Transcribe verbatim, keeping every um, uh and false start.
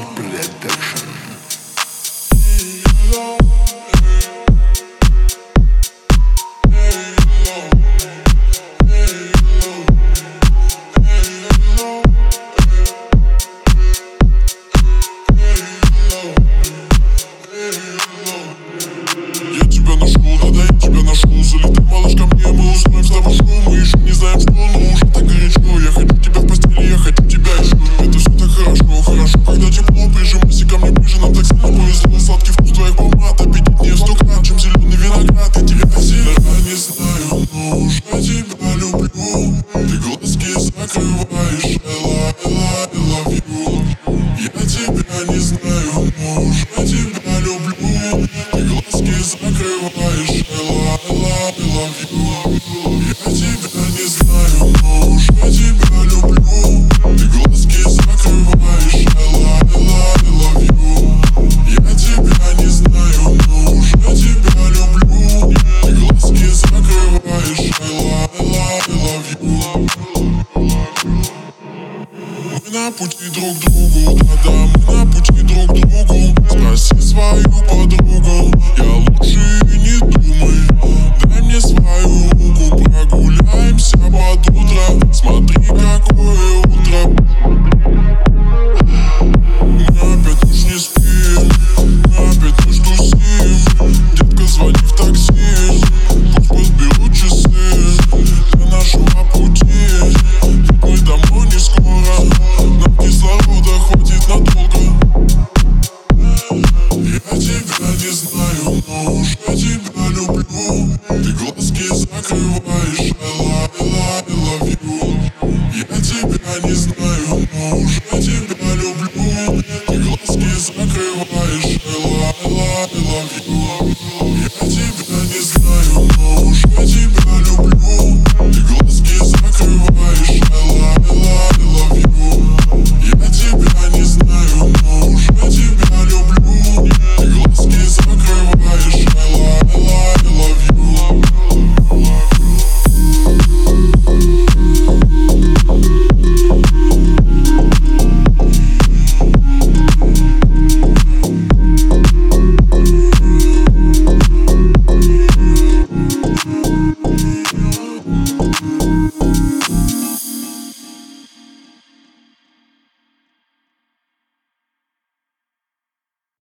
Production. Я тебя нашел, да-да, я тебя нашел. Залетай, малыш, ко мне, мы узнаем с тобой, что мы еще не знаем, что, но уже так горячо. Я хочу тебя в постели, я хочу тебя еще. Это все так хорошо, хорошо, когда тепло. Прижимайся ко мне ближе, нам так сильно повезло. Сладкий вкус твоих помад аппетитнее в сто крат, чем зеленый виноград. Я тебя сильно не знаю, но уже тебя люблю. Ты глазки закрываешь, I love, I love you. Я тебя не знаю, но уже тебя люблю. Ты глазки закрываешь, I love.